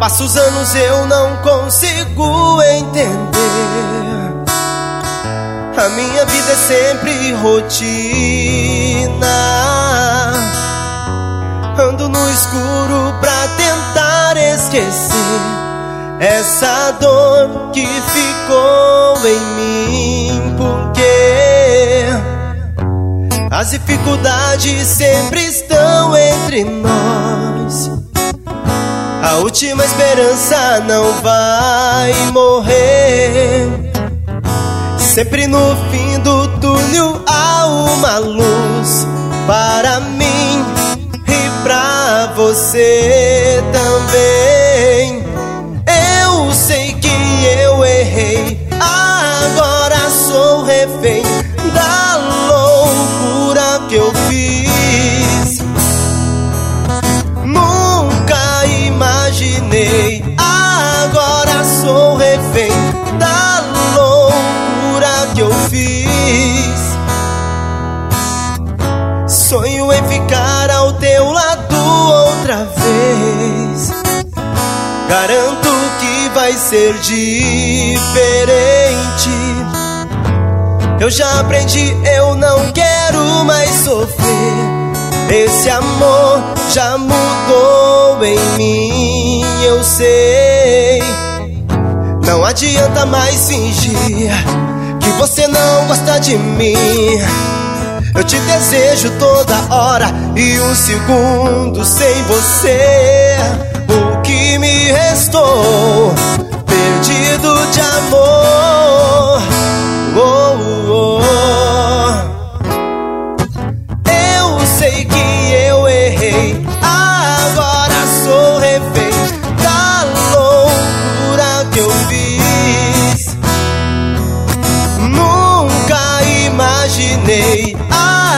Passa os anos eu não consigo entender. A minha vida é sempre rotina. Ando no escuro pra tentar esquecer essa dor que ficou em mim. Porque as dificuldades sempre estão entre nós. A última esperança não vai morrer. Sempre no fim do túnel há uma luz para mim e pra você também. Eu sei que eu errei, agora sou refém da loucura que eu fiz. Nunca imaginei, agora sou refém da loucura que eu fiz. Sonho em ficar ao teu lado outra vez. Garanto que vai ser diferente. Eu já aprendi, eu não quero mais sofrer. Esse amor já mudou em mim, eu sei. Não adianta mais fingir que você não gosta de mim. Eu te desejo toda hora e um segundo sem você. O que me restou, perdido de amor. Oh, oh, oh. Eu sei que eu errei, agora sou refém da loucura que eu fiz. Nunca imaginei,